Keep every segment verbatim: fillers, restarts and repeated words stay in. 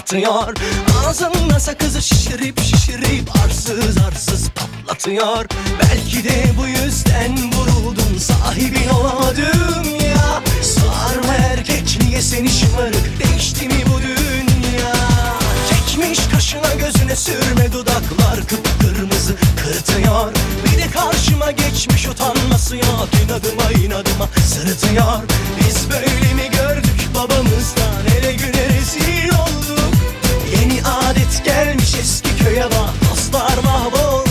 patlatıyor. Ağzında sakızı şişirip şişirip arsız arsız patlatıyor. Belki de bu yüzden vuruldun, sahibin olamadım ya. Sarma erkek, niye seni şımarık, değişti mi bu dünya? Çekmiş kaşına gözüne sürme, dudaklar kıpkırmızı kırıtıyor. Bir de karşıma geçmiş, utanması yok, inadıma inadıma sırıtıyor. Biz böyle mi gördük babamızdan, ele güne rezil olduk. Yeni adet gelmiş eski köye bak, dostlar mahvoldu.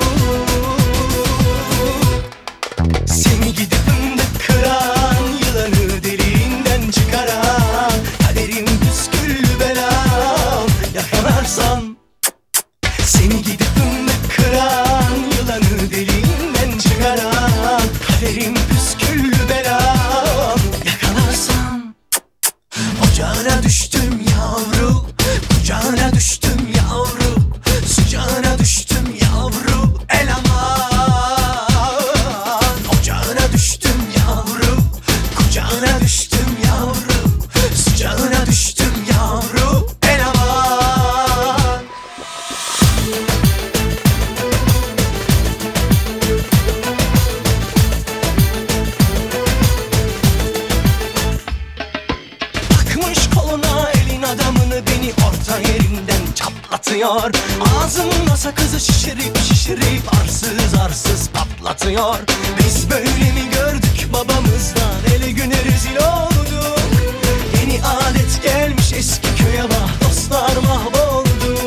Seni gidip fındık kıran, yılanı deliğinden çıkaran, kaderim püsküllü belam, yakalarsam. Seni gidip fındık kıran, yılanı deliğinden çıkaran, kaderim püsküllü belam, yakalarsam. Ocağına düştüm yavru, kucağına düştüm yavru, sıcağına düştüm yavru, el aman. Ocağına düştüm yavru, kucağına düştüm yavru, sıcağına düştüm yavru, el aman. Takmış koluna elin adamını, beni orta yerinden çatlatıyor. Ağzında sakızı şişirip şişirip arsız arsız patlatıyor. Biz böyle mi gördük babamızdan, ele güne rezil olduk. Yeni adet gelmiş eski köye bak, dostlar mahvoldu.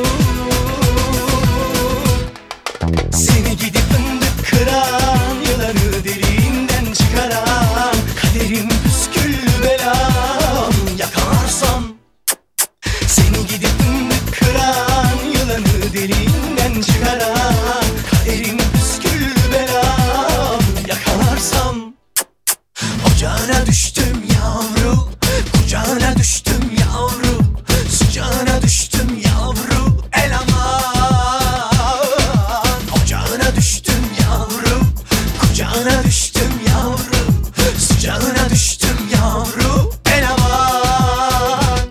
Seni gidip fındık kıran, yılanı deliğinden çıkaran, kaderim püsküllü belam, yakalarsam. Seni gidip fındık kıran, yılanı deliğinden çıkaran, kaderim püsküllü belam, yakalarsam. Ocağına düştüm yavru, kucağına düştüm yavru, sıcağına düştüm yavru, el aman. Ocağına düştüm yavru, kucağına düştüm yavru, sıcağına düştüm yavru, el aman.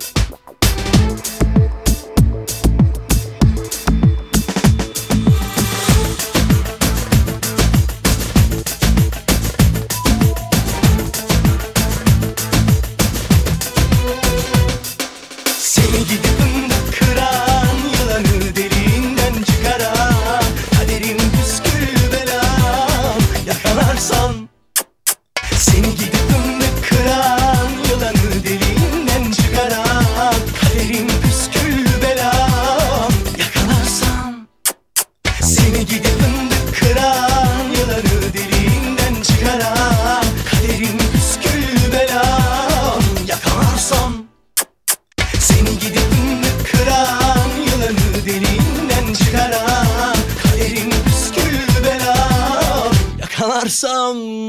Seni gidip fındık kıran, yılanı deliğinden çıkaran, kaderim püsküllü belam, yakalarsam. Seni gidip fındık kıran, yılanı deliğinden çıkaran, kaderim püsküllü belam, yakalarsam. Seni gidip fındık kıran, yılanı deliğinden çıkaran, kaderim püsküllü belam, yakalarsam. Seni gidip fındık kıran, yılanı deliğinden çıkaran, kaderim püsküllü belam, yakalarsam.